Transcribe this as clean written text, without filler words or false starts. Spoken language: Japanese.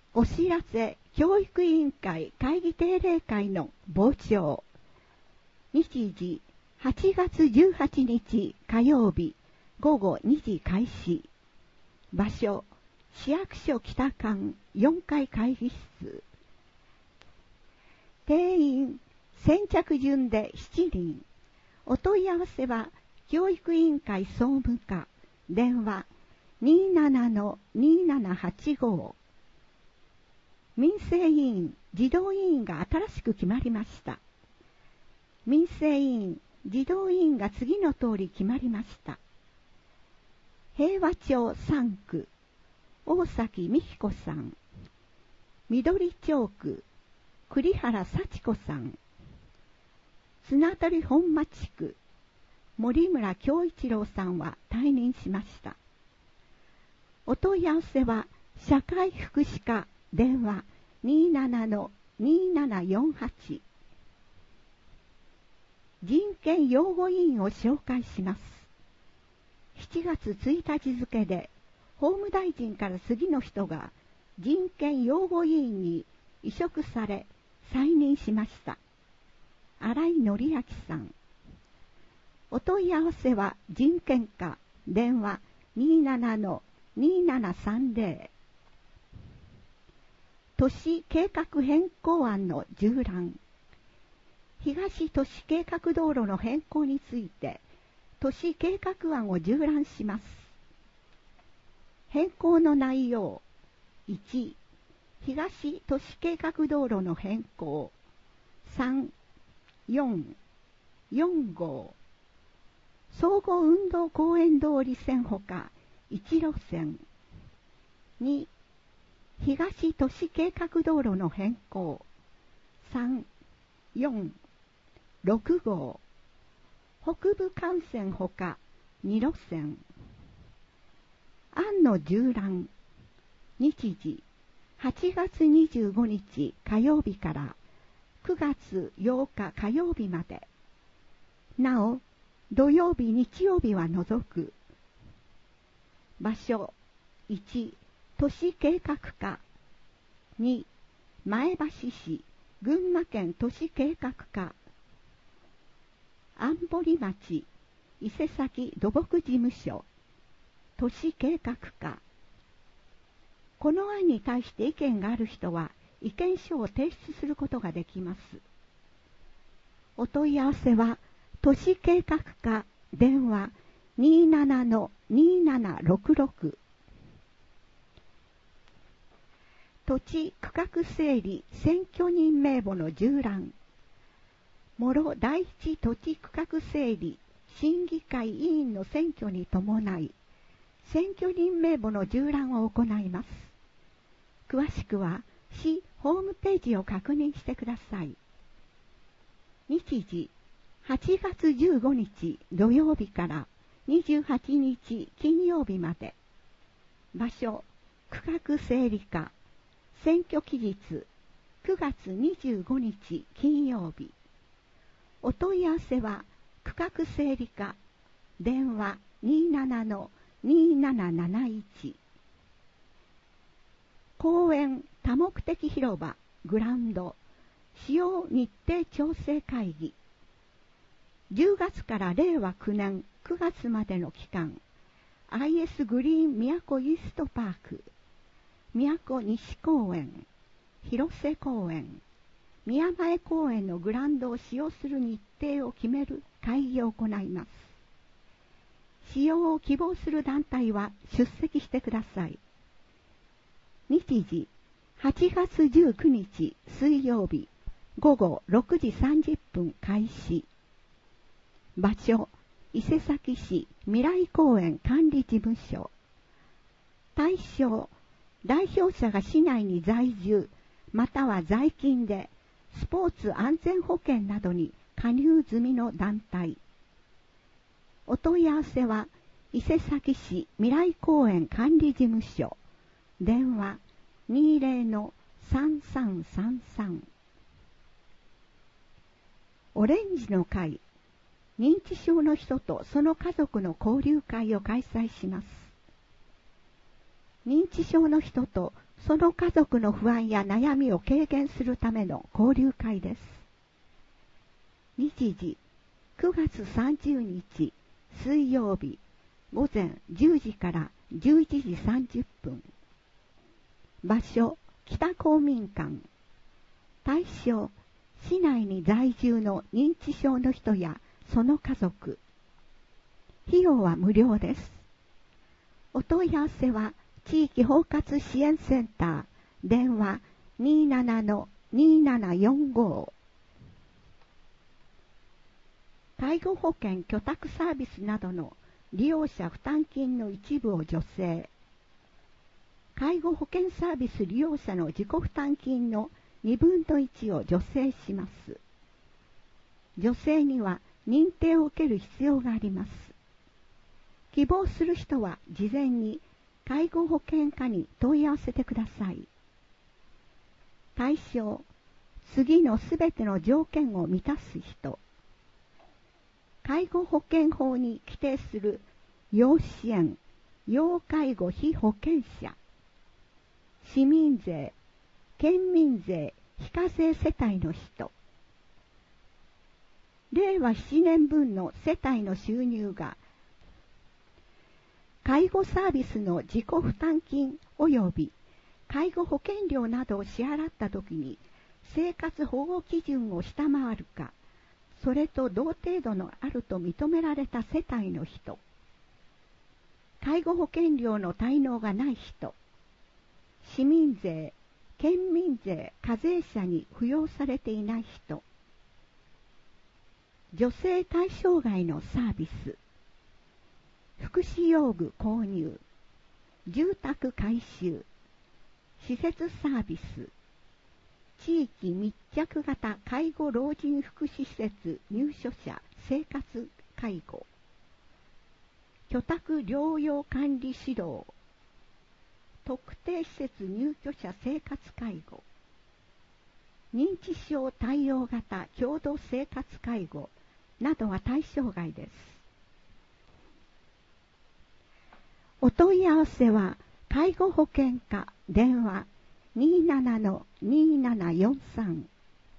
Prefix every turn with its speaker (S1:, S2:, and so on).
S1: お知らせ教育委員会会議定例会の傍聴。日時8月18日火曜日午後2時開始。場所市役所北館4階会議室。定員先着順で7人。お問い合わせは教育委員会総務課電話 27-2785。民生委員、児童委員が新しく決まりました。民生委員、児童委員が次の通り決まりました。平和町3区、大崎美彦さん。緑町区、栗原幸子さん。綱取本間地区、森村京一郎さんは退任しました。お問い合わせは社会福祉課電話 27-2748。人権擁護委員を紹介します。7月1日付で法務大臣から次の人が人権擁護委員に委嘱され再任しました。新井紀明さん。お問い合わせは人権課電話 27-2730。都市計画変更案の縦覧。東都市計画道路の変更について都市計画案を縦覧します。変更の内容。1、東都市計画道路の変更。3、4、4号。総合運動公園通り線ほか1路線。2、東都市計画道路の変更。3、4、6号。北部幹線ほか2路線。案の縦覧。日時8月25日火曜日から9月8日火曜日まで。なお、土曜日日曜日は除く。場所1、都市計画課。2、前橋市群馬県都市計画課。安堀町伊勢崎土木事務所都市計画課。この案に対して意見がある人は意見書を提出することができます。お問い合わせは都市計画課電話 27-2766。土地区画整理選挙人名簿の縦覧。諸第一土地区画整理審議会委員の選挙に伴い選挙人名簿の縦覧を行います。詳しくは市ホームページを確認してください。日時8月15日土曜日から28日金曜日まで。場所区画整理課。選挙期日9月25日金曜日。お問い合わせは区画整理課電話 27-2771。公園多目的広場グラウンド使用日程調整会議。10月から令和9年9月までの期間、IS グリーン都イーストパーク、都西公園、広瀬公園、宮前公園のグラウンドを使用する日程を決める会議を行います。使用を希望する団体は出席してください。日時8月19日水曜日午後6時30分開始。場所伊勢崎市未来公園管理事務所。対象代表者が市内に在住または在勤でスポーツ安全保険などに加入済みの団体。お問い合わせは伊勢崎市未来公園管理事務所電話 20-3333。オレンジの会認知症の人とその家族の交流会を開催します。認知症の人とその家族の不安や悩みを軽減するための交流会です。日時9月30日水曜日午前10時から11時30分。場所北公民館。対象市内に在住の認知症の人やその家族。費用は無料です。お問い合わせは地域包括支援センター電話 27-2745。介護保険居宅サービスなどの利用者負担金の一部を助成。介護保険サービス利用者の自己負担金の2分の1を助成します。助成には認定を受ける必要があります。希望する人は事前に介護保険課に問い合わせてください。対象、次のすべての条件を満たす人。介護保険法に規定する要支援、要介護被保険者。市民税、県民税、非課税世帯の人。令和7年分の世帯の収入が介護サービスの自己負担金及び介護保険料などを支払ったときに生活保護基準を下回るか、それと同程度のあると認められた世帯の人。介護保険料の滞納がない人。市民税、県民税、課税者に扶養されていない人。助成対象外のサービス。福祉用具購入、住宅改修、施設サービス、地域密着型介護老人福祉施設入所者生活介護、居宅療養管理指導、特定施設入居者生活介護、認知症対応型共同生活介護などは対象外です。お問い合わせは介護保険課電話 27-2743